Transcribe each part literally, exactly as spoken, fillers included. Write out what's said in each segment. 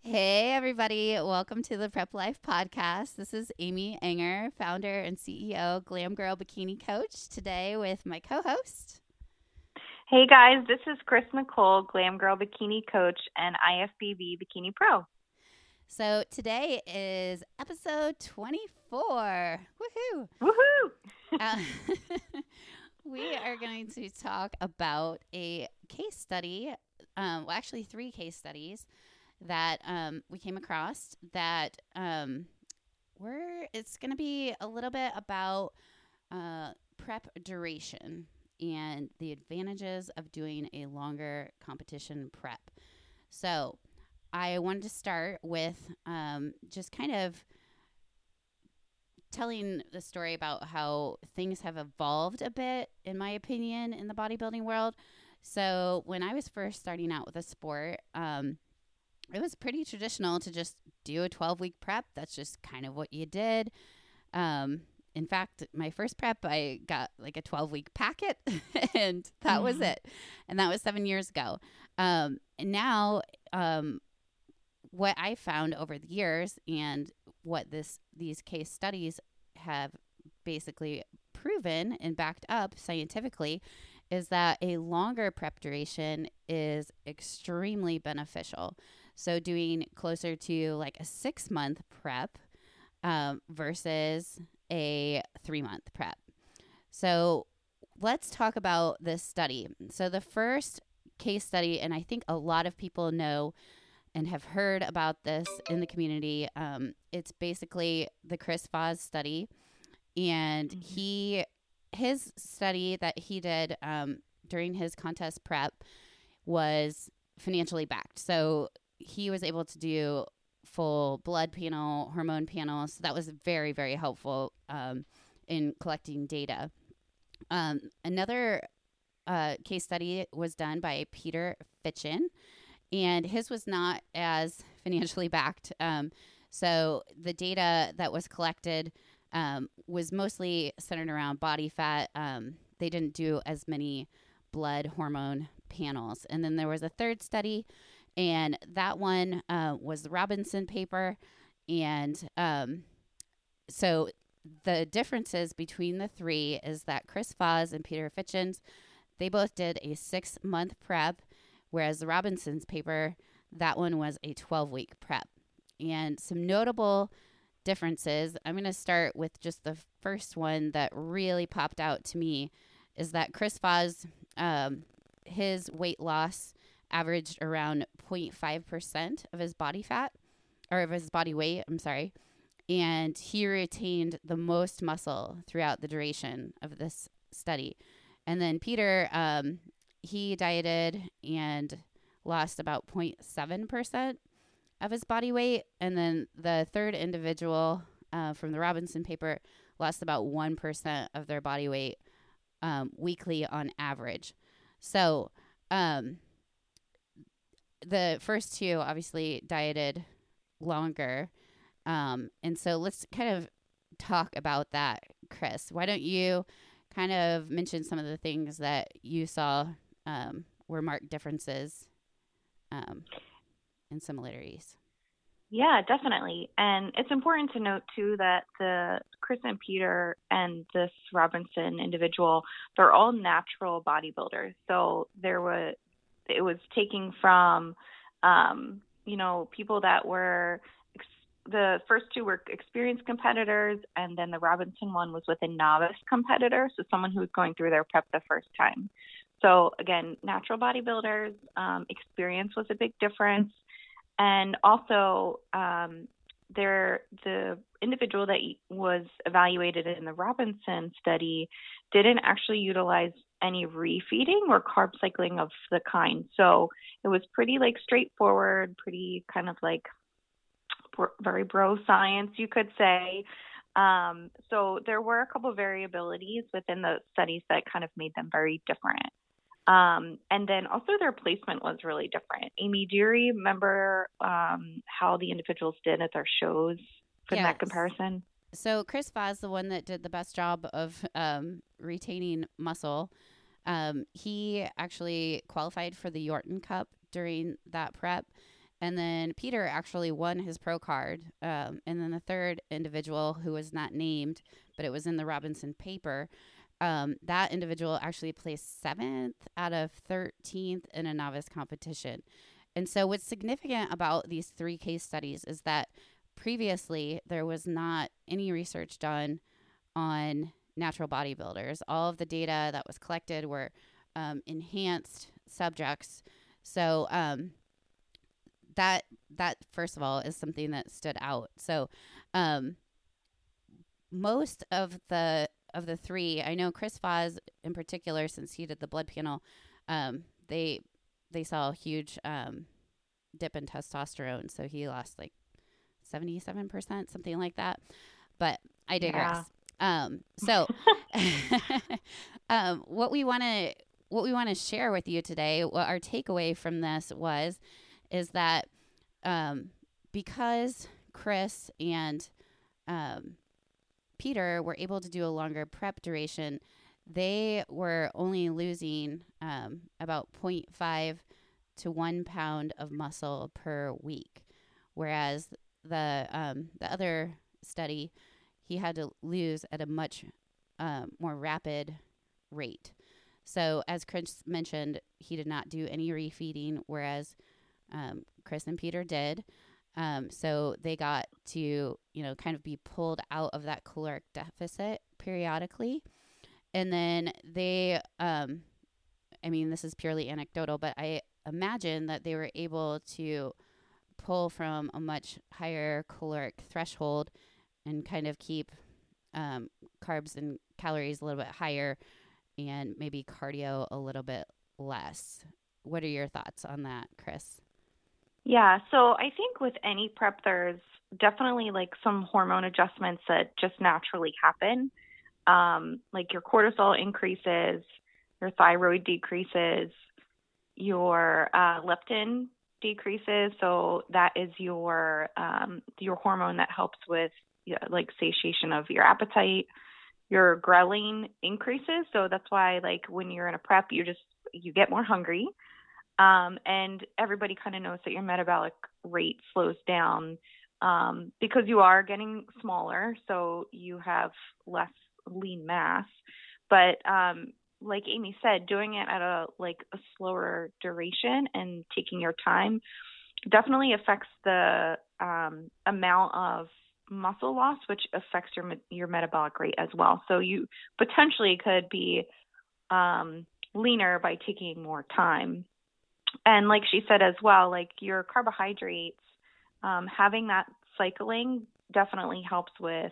Hey, everybody. Welcome to the Prep Life Podcast. This is Amy Enger, founder and C E O, Glam Girl Bikini Coach, today with my co-host. Hey, guys. This is Chris Nicole, Glam Girl Bikini Coach and I F B B Bikini Pro. So today is episode twenty-four. Woohoo! Woohoo! uh, we are going to talk about a case study, um, well, actually three case studies that um, we came across that um, we're, it's going to be a little bit about uh, prep duration and the advantages of doing a longer competition prep. So I wanted to start with um, just kind of telling the story about how things have evolved a bit, in my opinion, in the bodybuilding world. So when I was first starting out with a sport, um, it was pretty traditional to just do a twelve-week prep. That's just kind of what you did. Um, in fact, my first prep, I got like a twelve-week packet, and that mm-hmm. was it. And that was seven years ago. Um, and now um, what I found over the years and what this these case studies have basically proven and backed up scientifically is that a longer prep duration is extremely beneficial. So doing closer to like a six month prep um, versus a three month prep. So let's talk about this study. So the first case study, and I think a lot of people know and have heard about this in the community. Um, it's basically the Chris Voss study. And mm-hmm. he, his study that he did um, during his contest prep was financially backed. So he was able to do full blood panel, hormone panel. So that was very, very helpful um, in collecting data. Um, another uh, case study was done by Peter Fitchen, and his was not as financially backed. Um, so the data that was collected um, was mostly centered around body fat. Um, they didn't do as many blood hormone panels. And then there was a third study, and that one uh, was the Robinson paper. And um, so the differences between the three is that Chris Voss and Peter Fitchens, they both did a six-month prep, whereas the Robinson's paper, that one was a twelve-week prep. And some notable differences, I'm going to start with just the first one that really popped out to me, is that Chris Voss, um, his weight loss averaged around zero point five percent of his body fat, or of his body weight, I'm sorry. And he retained the most muscle throughout the duration of this study. And then Peter, um, he dieted and lost about zero point seven percent of his body weight. And then the third individual uh, from the Robinson paper lost about one percent of their body weight um, weekly on average. So um, the first two obviously dieted longer. Um, and so let's kind of talk about that, Chris. Why don't you kind of mention some of the things that you saw um, were marked differences um, and similarities? Yeah, definitely. And it's important to note, too, that the Chris and Peter and this Robinson individual, they're all natural bodybuilders. So there was, it was taking from, um, you know, people that were, ex- the first two were experienced competitors, and then the Robinson one was with a novice competitor, so someone who was going through their prep the first time. So again, natural bodybuilders, um, experience was a big difference. And also, um, there the individual that was evaluated in the Robinson study didn't actually utilize any refeeding or carb cycling of the kind. So it was pretty like straightforward, pretty kind of like bro, very bro science, you could say. Um, so there were a couple of variabilities within the studies that kind of made them very different. Um, and then also their placement was really different. Amy, do you remember um, how the individuals did at their shows from yes. that comparison? So Chris Voss, the one that did the best job of um, retaining muscle, um, he actually qualified for the Yorton Cup during that prep. And then Peter actually won his pro card. Um, and then the third individual, who was not named, but it was in the Robinson paper, um, that individual actually placed seventh out of thirteenth in a novice competition. And so what's significant about these three case studies is that previously there was not any research done on natural bodybuilders. All of the data that was collected were um, enhanced subjects. So um, that that first of all is something that stood out. So um, most of the of the three, I know Chris Foz in particular, since he did the blood panel, um, they they saw a huge um, dip in testosterone. So he lost like seventy-seven percent, something like that. But I digress. Yeah. Um, so um, what we want to what we want to share with you today, what our takeaway from this was, is that um, because Chris and um, Peter were able to do a longer prep duration, they were only losing um, about zero point five to one pound of muscle per week, whereas the um, the other study, he had to lose at a much um, more rapid rate. So as Chris mentioned, he did not do any refeeding, whereas um, Chris and Peter did. Um, so they got to, you know, kind of be pulled out of that caloric deficit periodically. And then they, um, I mean, this is purely anecdotal, but I imagine that they were able to pull from a much higher caloric threshold and kind of keep um, carbs and calories a little bit higher and maybe cardio a little bit less. What are your thoughts on that, Chris? Yeah, so I think with any prep, there's definitely like some hormone adjustments that just naturally happen. Um, like your cortisol increases, your thyroid decreases, your uh, leptin decreases. So that is your um, your hormone that helps with yeah, like satiation of your appetite. Your ghrelin increases. So that's why like when you're in a prep, you just you get more hungry. Um, and everybody kind of knows that your metabolic rate slows down um, because you are getting smaller, so you have less lean mass. But um, like Amy said, doing it at a like a slower duration and taking your time definitely affects the um, amount of muscle loss, which affects your your metabolic rate as well. So you potentially could be um, leaner by taking more time. And like she said as well, like your carbohydrates, um, having that cycling definitely helps with,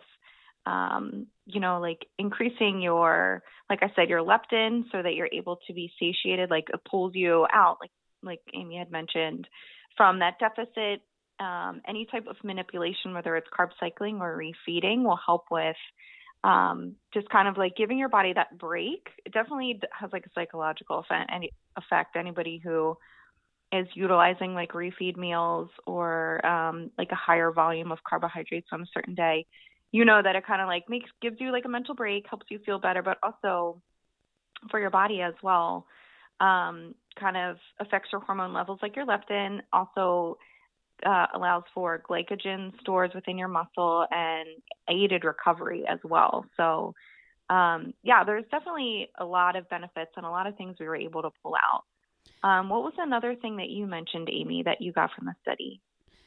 um, you know, like increasing your, like I said, your leptin so that you're able to be satiated, like it pulls you out, like, like Amy had mentioned, from that deficit. Um, any type of manipulation, whether it's carb cycling or refeeding, will help with um, just kind of like giving your body that break. It definitely has like a psychological effect. Any effect. Anybody who is utilizing like refeed meals or um, like a higher volume of carbohydrates on a certain day, you know that it kind of like makes gives you like a mental break, helps you feel better, but also for your body as well, um, kind of affects your hormone levels like your leptin, also uh, allows for glycogen stores within your muscle and aided recovery as well. So um, yeah, there's definitely a lot of benefits and a lot of things we were able to pull out. Um, what was another thing that you mentioned, Amy, that you got from the study?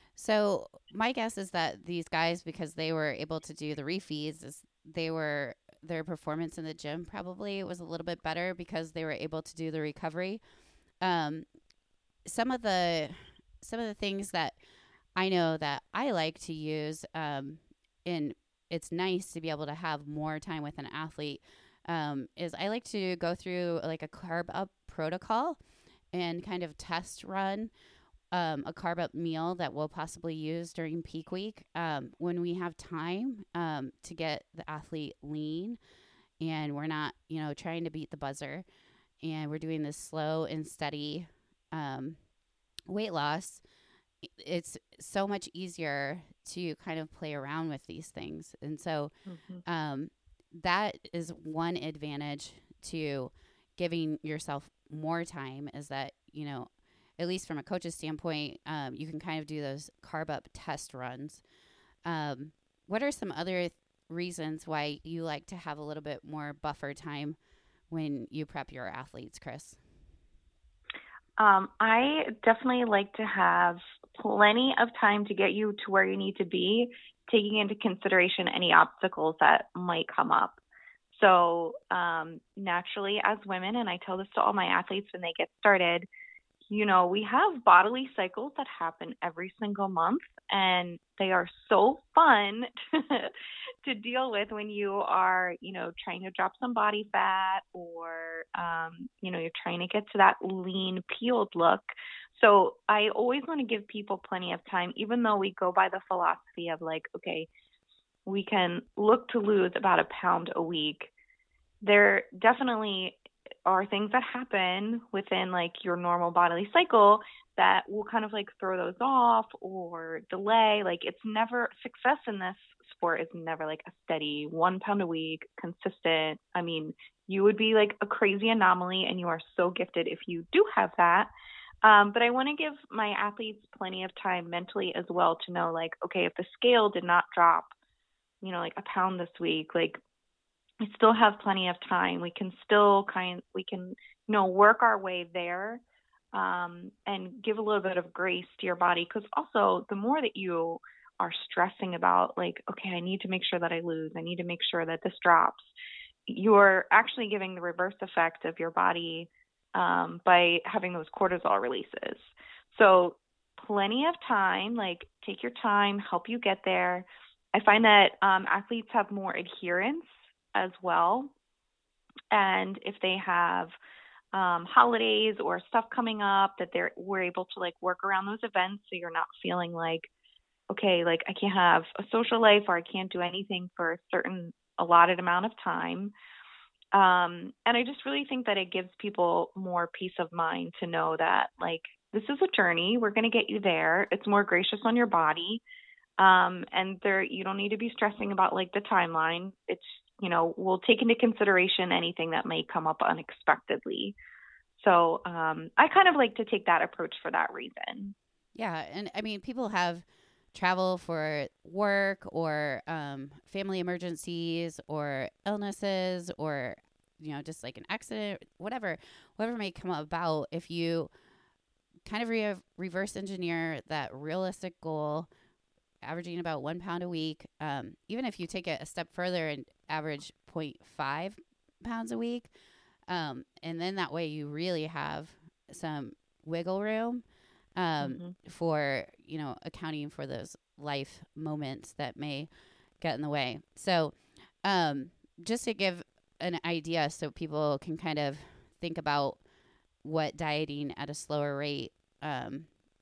So my guess is that these guys, because they were able to do the refeeds, is they were their performance in the gym probably was a little bit better because they were able to do the recovery. Um, some of the some of the things that I know that I like to use, um, and it's nice to be able to have more time with an athlete, um, is I like to go through like a carb up protocol and kind of test run um, a carb up meal that we'll possibly use during peak week um, when we have time um, to get the athlete lean and we're not, you know, trying to beat the buzzer and we're doing this slow and steady um, weight loss. It's so much easier to kind of play around with these things. And so mm-hmm. um, that is one advantage to giving yourself more time, is that, you know, at least from a coach's standpoint, um, you can kind of do those carb up test runs. Um, what are some other th- reasons why you like to have a little bit more buffer time when you prep your athletes, Chris? Um, I definitely like to have plenty of time to get you to where you need to be, taking into consideration any obstacles that might come up. So um, naturally, as women, and I tell this to all my athletes when they get started, you know, we have bodily cycles that happen every single month, and they are so fun to deal with when you are, you know, trying to drop some body fat or, um, you know, you're trying to get to that lean, peeled look. So I always want to give people plenty of time, even though we go by the philosophy of like, okay, we can look to lose about a pound a week. There definitely are things that happen within like your normal bodily cycle that will kind of like throw those off or delay. Like it's never, success in this sport is never like a steady one pound a week, consistent. I mean, you would be like a crazy anomaly, and you are so gifted if you do have that. Um, but I want to give my athletes plenty of time mentally as well to know like, okay, if the scale did not drop, you know, like a pound this week, like we still have plenty of time. We can still kind, we can, you know, work our way there, um, and give a little bit of grace to your body. Because also, the more that you are stressing about, like, okay, I need to make sure that I lose, I need to make sure that this drops, you're actually giving the reverse effect of your body um, by having those cortisol releases. So, plenty of time. Like, take your time, help you get there. I find that um, athletes have more adherence as well. And if they have um, holidays or stuff coming up, that they're we're able to like work around those events, so you're not feeling like, okay, like I can't have a social life or I can't do anything for a certain allotted amount of time. Um, and I just really think that it gives people more peace of mind to know that like this is a journey. We're going to get you there. It's more gracious on your body. Um, and there, you don't need to be stressing about like the timeline. It's, you know, we'll take into consideration anything that may come up unexpectedly. So um, I kind of like to take that approach for that reason. Yeah. And I mean, people have travel for work or um, family emergencies or illnesses or, you know, just like an accident, whatever, whatever may come about. If you kind of re- reverse engineer that realistic goal, averaging about one pound a week, um, even if you take it a step further and average zero point five pounds a week, um, and then that way you really have some wiggle room um, Mm-hmm. for, you know, accounting for those life moments that may get in the way. So um, just to give an idea so people can kind of think about what dieting at a slower rate, um,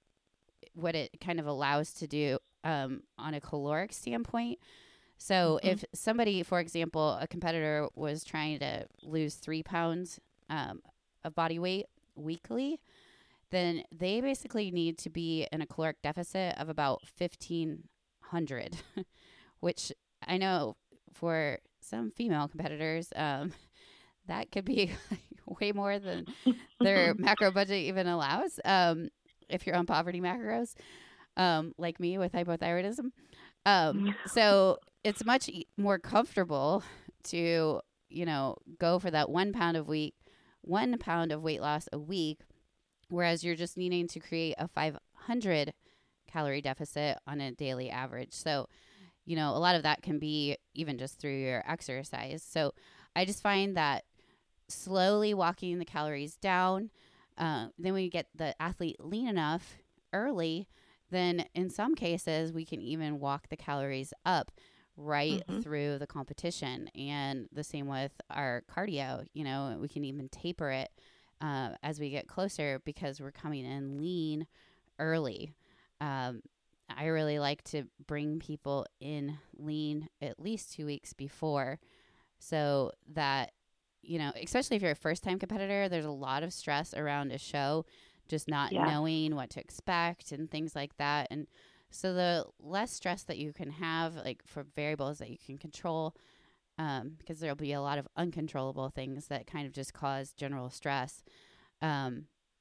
what it kind of allows to do um, on a caloric standpoint. So Mm-hmm. if somebody, for example, a competitor was trying to lose three pounds um, of body weight weekly, then they basically need to be in a caloric deficit of about fifteen hundred, which I know for some female competitors, um, that could be way more than their macro budget even allows. Um, if you're on poverty macros, um, like me with hypothyroidism. Um, so it's much e- more comfortable to, you know, go for that one pound of week, one pound of weight loss a week, whereas you're just needing to create a five hundred calorie deficit on a daily average. So, you know, a lot of that can be even just through your exercise. So I just find that slowly walking the calories down, uh, then we get the athlete lean enough early, then in some cases we can even walk the calories up right Mm-hmm. through the competition. And the same with our cardio, you know, we can even taper it uh, as we get closer because we're coming in lean early. Um, I really like to bring people in lean at least two weeks before so that, you know, especially if you're a first time competitor, there's a lot of stress around a show, just not Yes. knowing what to expect and things like that. And so the less stress that you can have, like for variables that you can control, um, because there'll be a lot of uncontrollable things that kind of just cause general stress. Um,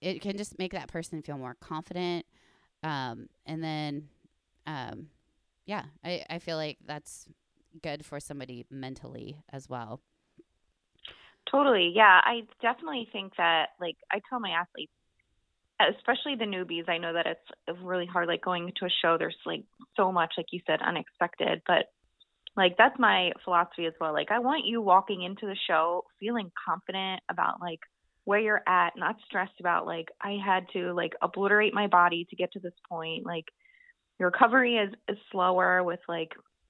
it can just make that person feel more confident. Um, and then, um, yeah, I, I feel like that's good for somebody mentally as well. Totally. Yeah. I definitely think that, like, I tell my athletes, especially the newbies, I know that it's really hard, like going to a show, there's like so much, like you said, unexpected, but like, that's my philosophy as well. Like, I want you walking into the show feeling confident about like where you're at, not stressed about like, I had to like obliterate my body to get to this point. Like, your recovery is, is slower with like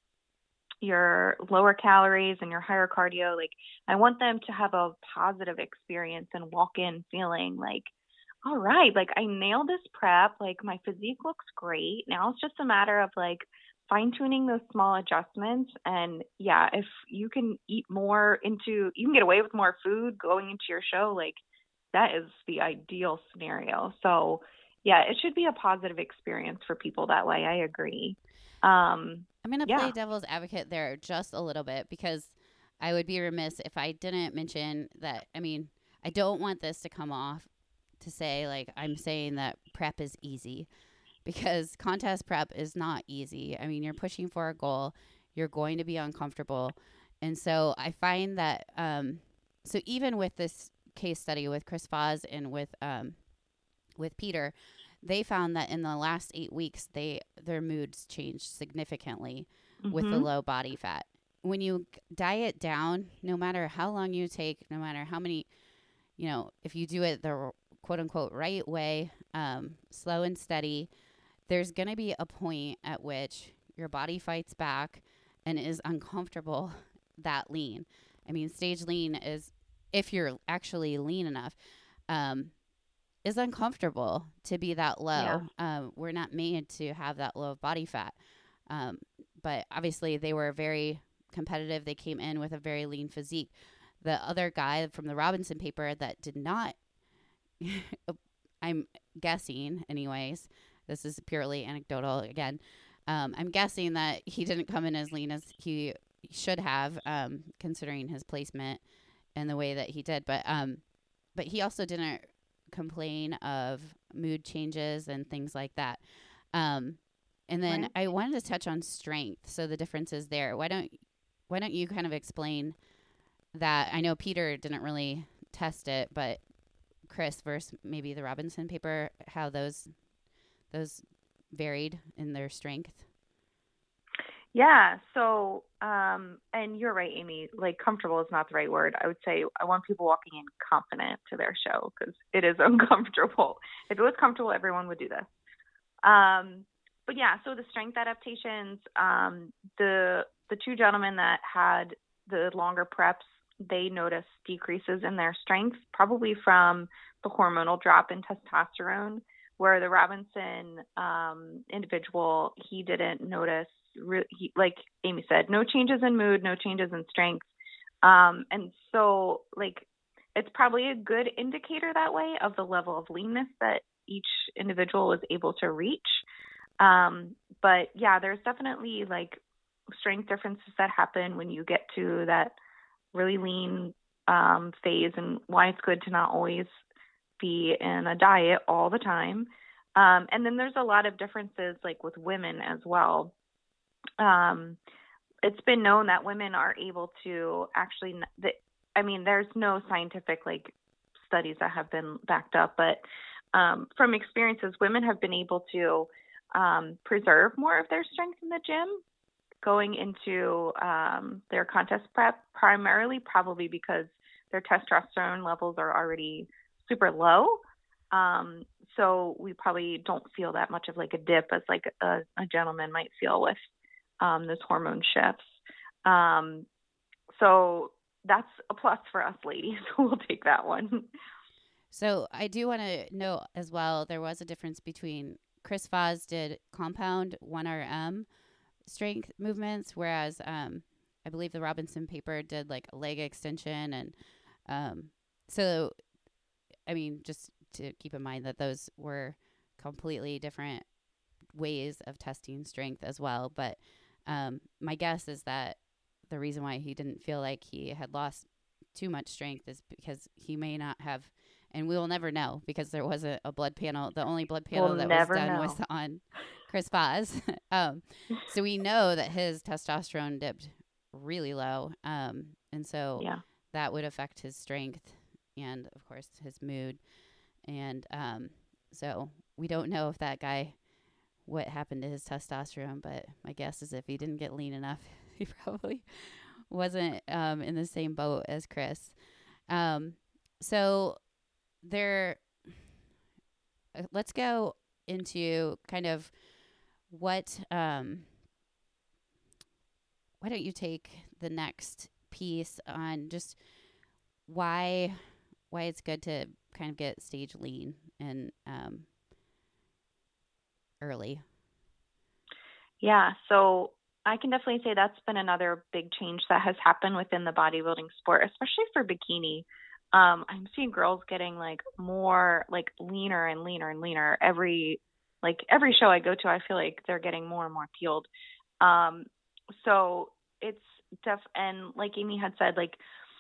your lower calories and your higher cardio. Like, I want them to have a positive experience and walk in feeling like, all right, like I nailed this prep. Like, my physique looks great. Now it's just a matter of like fine tuning those small adjustments. And yeah, if you can eat more into, you can get away with more food going into your show, like that is the ideal scenario. So yeah, it should be a positive experience for people that way. I agree. Um, I'm going to yeah. play devil's advocate there just a little bit, because I would be remiss if I didn't mention that. I mean, I don't want this to come off to say like I'm saying that prep is easy, because contest prep is not easy. I mean, you're pushing for a goal. You're going to be uncomfortable. And so I find that, um, so even with this case study with Chris Foz and with, um, with Peter, they found that in the last eight weeks, they, their moods changed significantly mm-hmm. with the low body fat. When you diet down, no matter how long you take, no matter how many, you know, if you do it the quote unquote right way, um, slow and steady, there's going to be a point at which your body fights back and is uncomfortable that lean. I mean, stage lean is, if you're actually lean enough, um, is uncomfortable to be that low. Yeah. Um, we're not made to have that low of body fat. Um, but obviously they were very competitive. They came in with a very lean physique. The other guy from the Robinson paper that did not, I'm guessing anyways, this is purely anecdotal again. Um, I'm guessing that he didn't come in as lean as he should have, um, considering his placement and the way that he did. But, um, but he also didn't complain of mood changes and things like that. Um, and then right. I wanted to touch on strength. So the differences there. Why don't, why don't you kind of explain that? I know Peter didn't really test it, but Chris versus maybe the Robinson paper, how those, those varied in their strength. Yeah. So, um, and you're right, Amy, like comfortable is not the right word. I would say I want people walking in confident to their show, because it is uncomfortable. If it was comfortable, everyone would do this. Um, but yeah, so the strength adaptations, um, the, the two gentlemen that had the longer preps, they noticed decreases in their strength, probably from the hormonal drop in testosterone, where the Robinson um, individual, he didn't notice, re- he, like Amy said, no changes in mood, no changes in strength. Um, and so, like, it's probably a good indicator that way of the level of leanness that each individual is able to reach. Um, but, yeah, there's definitely, like, strength differences that happen when you get to that really lean um, phase, and why it's good to not always be in a diet all the time. Um, and then there's a lot of differences like with women as well. Um, it's been known that women are able to actually, the, I mean, there's no scientific like studies that have been backed up, but um, from experiences, women have been able to um, preserve more of their strength in the gym going into um, their contest prep, primarily probably because their testosterone levels are already super low. Um, so we probably don't feel that much of like a dip as like a, a gentleman might feel with um, those hormone shifts. Um, so that's a plus for us ladies. We'll take that one. So I do want to note as well, there was a difference between Chris Foz did compound one R M strength movements, whereas um, I believe the Robinson paper did like a leg extension. And um, so, I mean, just to keep in mind that those were completely different ways of testing strength as well. But um, my guess is that the reason why he didn't feel like he had lost too much strength is because he may not have and we will never know because there wasn't a blood panel. The only blood panel We'll that was never done know. was on Chris Foz. um, so we know that his testosterone dipped really low. Um, and so Yeah. that would affect his strength and, of course, his mood. And um, so we don't know if that guy, what happened to his testosterone, but my guess is if he didn't get lean enough, he probably wasn't um, in the same boat as Chris. Um, so there, uh, let's go into kind of what, um, why don't you take the next piece on just why, why it's good to kind of get stage lean and um, early. Yeah. So I can definitely say that's been another big change that has happened within the bodybuilding sport, especially for bikini. Um, I'm seeing girls getting like more like leaner and leaner and leaner every like every show I go to. I feel like they're getting more and more peeled. Um, so it's def and like Amy had said, like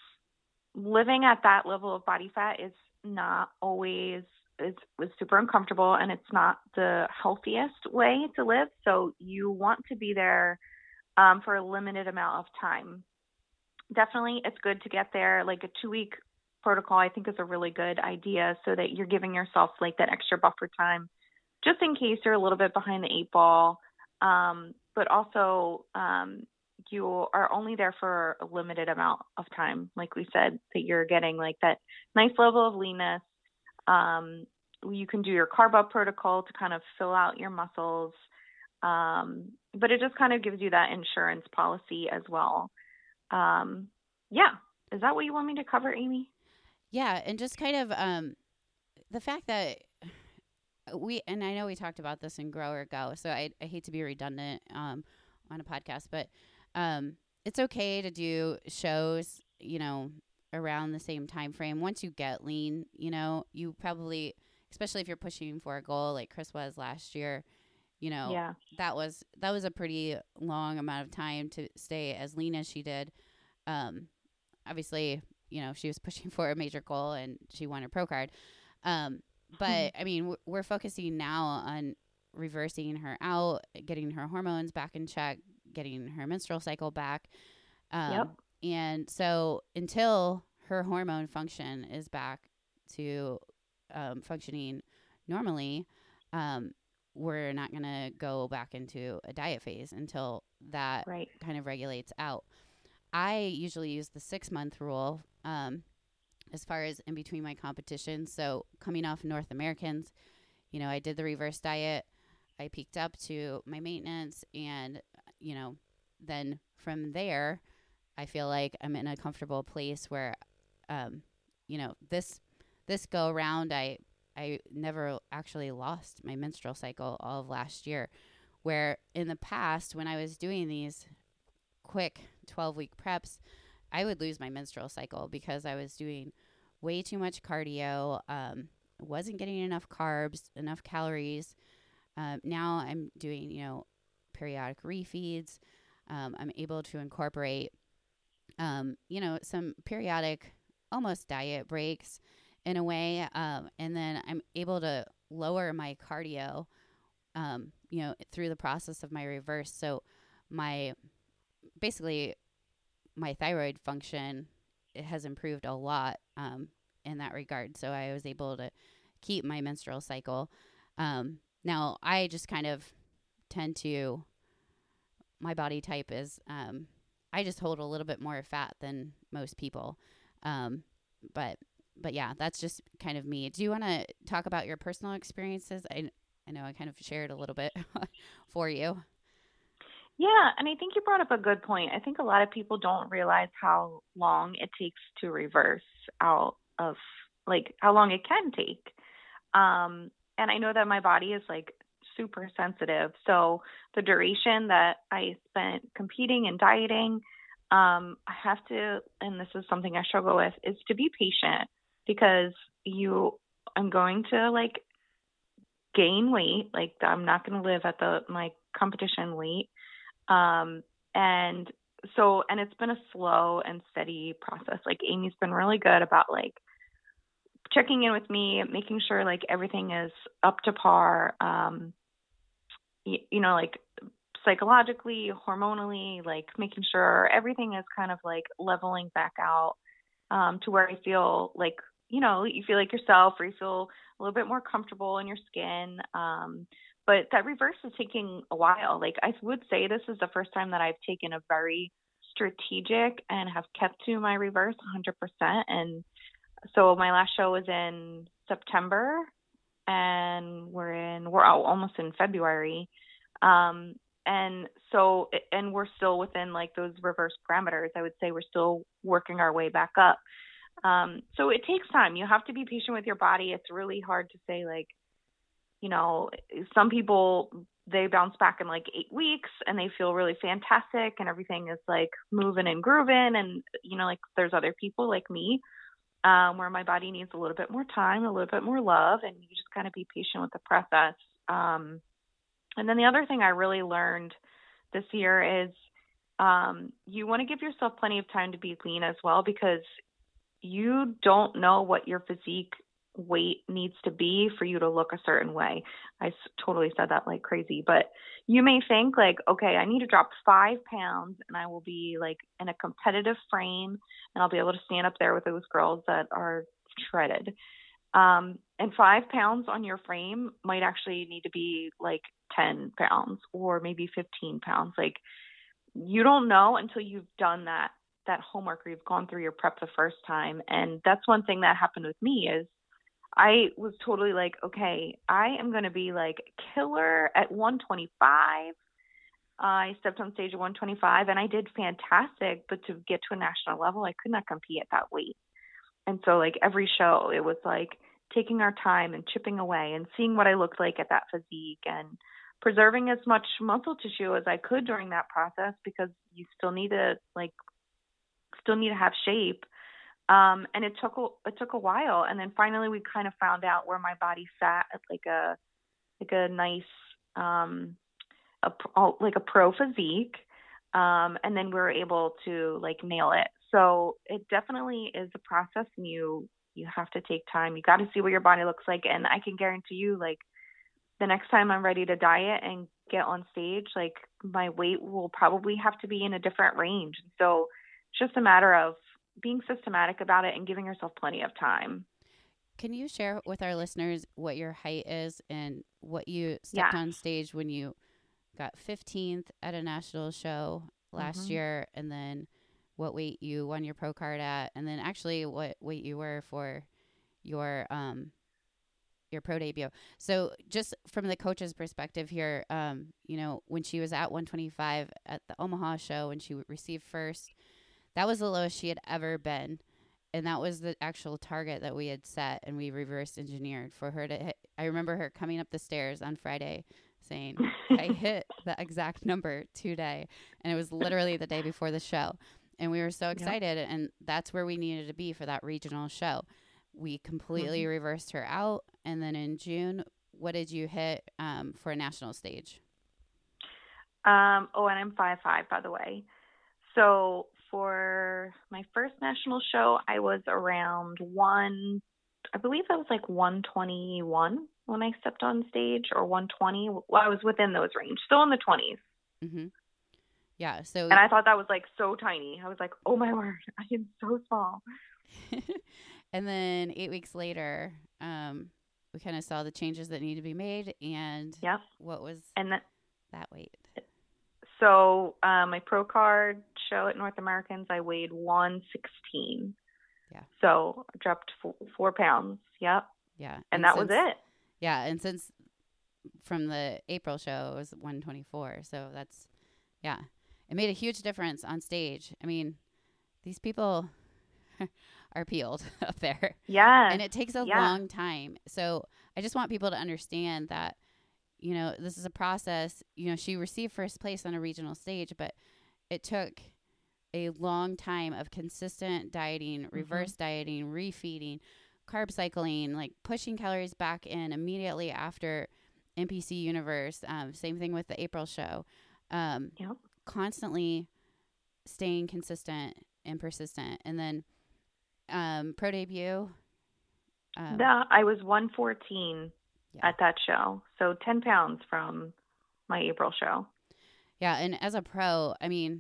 living at that level of body fat is not always it's, it's super uncomfortable, and it's not the healthiest way to live. So you want to be there um, for a limited amount of time. Definitely, it's good to get there. Like a two week protocol, I think is a really good idea, so that you're giving yourself like that extra buffer time, just in case you're a little bit behind the eight ball. Um, but also, um, you are only there for a limited amount of time. Like we said, that you're getting like that nice level of leanness. Um, you can do your carb up protocol to kind of fill out your muscles. Um, but it just kind of gives you that insurance policy as well. Um, yeah. Is that what you want me to cover, Amy? Yeah. And just kind of um, the fact that we, and I know we talked about this in Grow or Go, so I, I hate to be redundant um, on a podcast, but um, it's okay to do shows, you know, around the same time frame. Once you get lean, you know, you probably, especially if you're pushing for a goal like Chris was last year, you know, Yeah. that was that was a pretty long amount of time to stay as lean as she did. Um, obviously, you know, she was pushing for a major goal and she won her pro card. Um, but I mean, we're focusing now on reversing her out, getting her hormones back in check, getting her menstrual cycle back. Um, Yep. And so until her hormone function is back to um, functioning normally, um, we're not going to go back into a diet phase until that Right. kind of regulates out. I usually use the six month rule um, as far as in between my competitions. So coming off North Americans, you know, I did the reverse diet. I peaked up to my maintenance, and, you know, then from there, I feel like I'm in a comfortable place where, um, you know, this this go around, I I never actually lost my menstrual cycle all of last year, where in the past when I was doing these quick twelve week preps, I would lose my menstrual cycle because I was doing way too much cardio, um, wasn't getting enough carbs, enough calories. Um, now I'm doing, you know, periodic refeeds. Um, I'm able to incorporate um, you know, some periodic almost diet breaks in a way. Um, and then I'm able to lower my cardio, um, you know, through the process of my reverse. So my, basically my thyroid function, it has improved a lot, um, in that regard. So I was able to keep my menstrual cycle. Um, now I just kind of tend to, my body type is, um, I just hold a little bit more fat than most people. Um, but, but yeah, that's just kind of me. Do you want to talk about your personal experiences? I, I know I kind of shared a little bit for you. Yeah, and I think you brought up a good point. I think a lot of people don't realize how long it takes to reverse out of, like, how long it can take. Um, and I know that my body is like super sensitive. So the duration that I spent competing and dieting, um, I have to, and this is something I struggle with, is to be patient, because you, I'm going to like gain weight. Like I'm not going to live at the my competition weight. Um, and so, and it's been a slow and steady process. Like Amy's been really good about like checking in with me, making sure like everything is up to par, um, you, you know, like psychologically, hormonally, like making sure everything is kind of like leveling back out um, to where I feel like, you know, you feel like yourself, or you feel a little bit more comfortable in your skin. Um, but that reverse is taking a while. Like I would say this is the first time that I've taken a very strategic and have kept to my reverse one hundred percent. And so my last show was in September, and we're in, we're almost in February. Um, and so, and we're still within like those reverse parameters. I would say we're still working our way back up. Um, so it takes time. You have to be patient with your body. It's really hard to say like, you know, some people, they bounce back in like eight weeks and they feel really fantastic and everything is like moving and grooving. And, you know, like there's other people like me, um, where my body needs a little bit more time, a little bit more love, and you just kind of be patient with the process. Um, and then the other thing I really learned this year is um, you want to give yourself plenty of time to be lean as well, because you don't know what your physique weight needs to be for you to look a certain way. I s- totally said that like crazy, but you may think like, okay, I need to drop five pounds and I will be like in a competitive frame and I'll be able to stand up there with those girls that are shredded. Um, and five pounds on your frame might actually need to be like ten pounds or maybe fifteen pounds. Like you don't know until you've done that, that homework, or you've gone through your prep the first time. And that's one thing that happened with me is I was totally like, okay, I am going to be like killer at one twenty-five. Uh, I stepped on stage at one twenty-five and I did fantastic, but to get to a national level, I could not compete at that weight. And so like every show, it was like taking our time and chipping away and seeing what I looked like at that physique and preserving as much muscle tissue as I could during that process, because you still need to like, still need to have shape. Um, and it took, a, it took a while. And then finally we kind of found out where my body sat at like a, like a nice, um, a, like a pro physique. Um, and then we were able to like nail it. So it definitely is a process, and you, you have to take time. You got to see what your body looks like. And I can guarantee you, like the next time I'm ready to diet and get on stage, like my weight will probably have to be in a different range. So it's just a matter of being systematic about it and giving yourself plenty of time. Can you share with our listeners what your height is and what you stepped Yeah. on stage when you got fifteenth at a national show last Mm-hmm. year, and then what weight you won your pro card at, and then actually what weight you were for your um your pro debut. So just from the coach's perspective here, um, you know, when she was at one twenty-five at the Omaha show and she received first, that was the lowest she had ever been. And that was the actual target that we had set, and we reverse engineered for her to hit. I remember her coming up the stairs on Friday saying, I hit the exact number today. And it was literally the day before the show. And we were so excited. Yep. And that's where we needed to be for that regional show. We completely mm-hmm. reversed her out. And then in June, what did you hit um, for a national stage? Um, oh, and I'm five five, by the way. So for my first national show, I was around one, I believe I was like one twenty-one when I stepped on stage, or one twenty. Well, I was within those range, still in the twenties. Mm-hmm. Yeah. So, and I thought that was like so tiny. I was like, oh my word, I am so small. And then eight weeks later, um, we kind of saw the changes that need to be made, and yep. what was and that, that weight? So uh, my pro card show at North Americans, I weighed one sixteen. Yeah. So I dropped four, four pounds. Yep. Yeah. And, and that since, was it. Yeah. And since from the April show, it was one twenty-four. So that's, yeah. It made a huge difference on stage. I mean, these people are peeled up there. Yeah. And it takes a yeah. long time. So I just want people to understand that, you know, this is a process. You know, she received first place on a regional stage, but it took a long time of consistent dieting, reverse mm-hmm. dieting, refeeding, carb cycling, like pushing calories back in immediately after N P C Universe. Um, same thing with the April show. Um, yep. Constantly staying consistent and persistent. And then um, pro debut, Um, the, I was one fourteen yeah. at that show, so ten pounds from my April show. Yeah, and as a pro, I mean,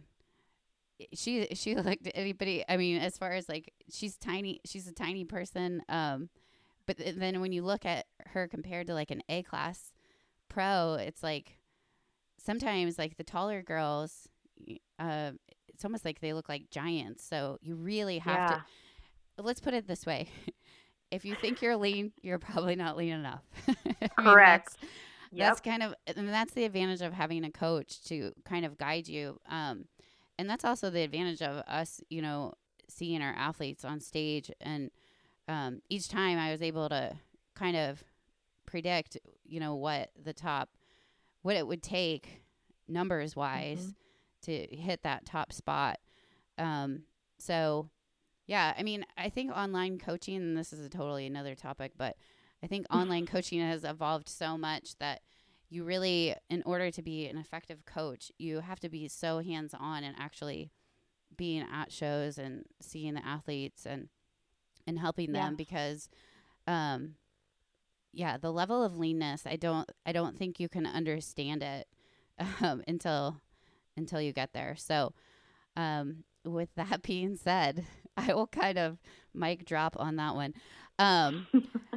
she she looked at anybody. I mean, as far as like she's tiny, she's a tiny person. Um, but th- then when you look at her compared to like an A class pro, it's like sometimes like the taller girls, y- uh, it's almost like they look like giants. So you really have Yeah. to. Let's put it this way: if you think you're lean, you're probably not lean enough. I mean, Correct. that's Yep. that's kind of, and that's the advantage of having a coach to kind of guide you. Um, and that's also the advantage of us, you know, seeing our athletes on stage. And um, each time I was able to kind of predict, you know, what the top, what it would take numbers wise Mhm. to hit that top spot. Um, so, yeah, I mean, I think online coaching, and this is a totally another topic, but I think online coaching has evolved so much that you really, in order to be an effective coach, you have to be so hands-on and actually being at shows and seeing the athletes and and helping Yeah. them because um yeah, the level of leanness, I don't I don't think you can understand it um until until you get there. So, um with that being said, I will kind of mic drop on that one. Um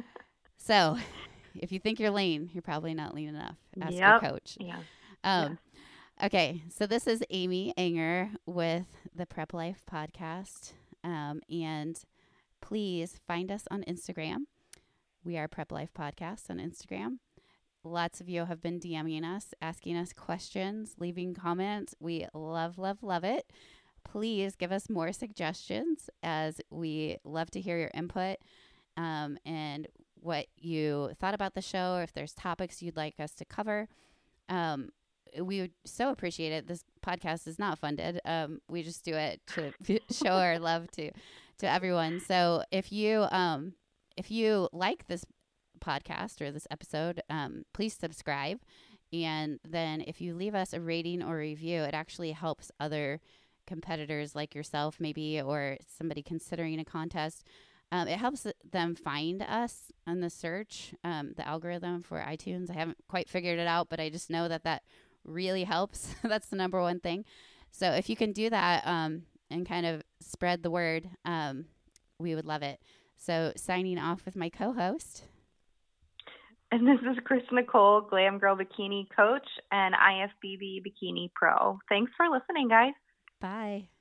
so, if you think you're lean, you're probably not lean enough. Ask your Yep. coach. Yeah. Um Okay, so this is Amy Anger with the Prep Life Podcast. Um, and please find us on Instagram. We are Prep Life Podcast on Instagram. Lots of you have been DMing us, asking us questions, leaving comments. We love, love, love it. Please give us more suggestions as we love to hear your input um, and what you thought about the show, or if there's topics you'd like us to cover. Um, we would so appreciate it. This podcast is not funded. Um, we just do it to show our love to, to everyone. So if you, um, if you like this podcast or this episode, um, please subscribe. And then if you leave us a rating or review, it actually helps other competitors like yourself, maybe, or somebody considering a contest. Um, it helps them find us on the search, um, the algorithm for iTunes. I haven't quite figured it out, but I just know that that really helps. That's the number one thing. So if you can do that um, and kind of spread the word, um, we would love it. So signing off with my co-host. And this is Chris Nicole, Glam Girl Bikini Coach and I F B B Bikini Pro. Thanks for listening, guys. Bye.